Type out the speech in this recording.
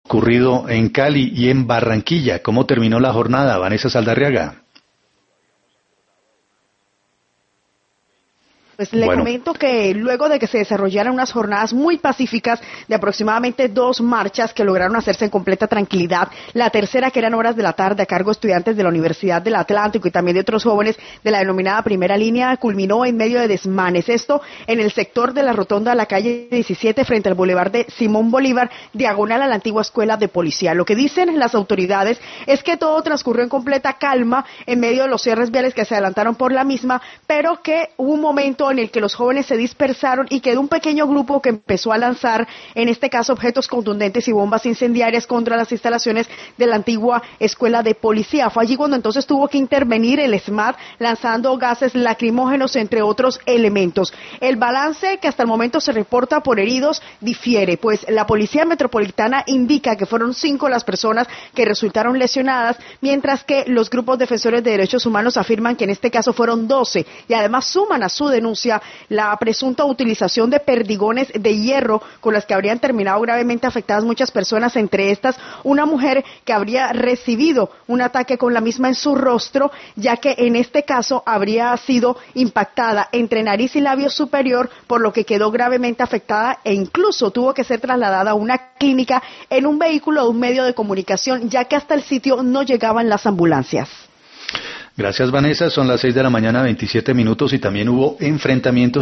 ocurrido en Cali y en Barranquilla. ¿Cómo terminó la jornada, Vanessa Saldarriaga? Pues le comento que luego de que se desarrollaran unas jornadas muy pacíficas de aproximadamente 2 marchas que lograron hacerse en completa tranquilidad, la tercera, que eran horas de la tarde a cargo de estudiantes de la Universidad del Atlántico y también de otros jóvenes de la denominada primera línea, culminó en medio de desmanes. Esto en el sector de la rotonda de la calle 17 frente al bulevar de Simón Bolívar, diagonal a la antigua escuela de policía. Lo que dicen las autoridades es que todo transcurrió en completa calma en medio de los cierres viales que se adelantaron por la misma, pero que hubo un momento en el que los jóvenes se dispersaron y quedó un pequeño grupo que empezó a lanzar, en este caso, objetos contundentes y bombas incendiarias contra las instalaciones de la antigua escuela de policía. Fue allí cuando entonces tuvo que intervenir el SMAT lanzando gases lacrimógenos, entre otros elementos. El balance que hasta el momento se reporta por heridos difiere, pues la Policía Metropolitana indica que fueron 5 las personas que resultaron lesionadas, mientras que los grupos defensores de derechos humanos afirman que en este caso fueron 12 y además suman a su denuncia la presunta utilización de perdigones de hierro con las que habrían terminado gravemente afectadas muchas personas, entre estas una mujer que habría recibido un ataque con la misma en su rostro, ya que en este caso habría sido impactada entre nariz y labio superior, por lo que quedó gravemente afectada e incluso tuvo que ser trasladada a una clínica en un vehículo de un medio de comunicación, ya que hasta el sitio no llegaban las ambulancias. Gracias, Vanessa. Son las 6 de la mañana, 27 minutos, y también hubo enfrentamientos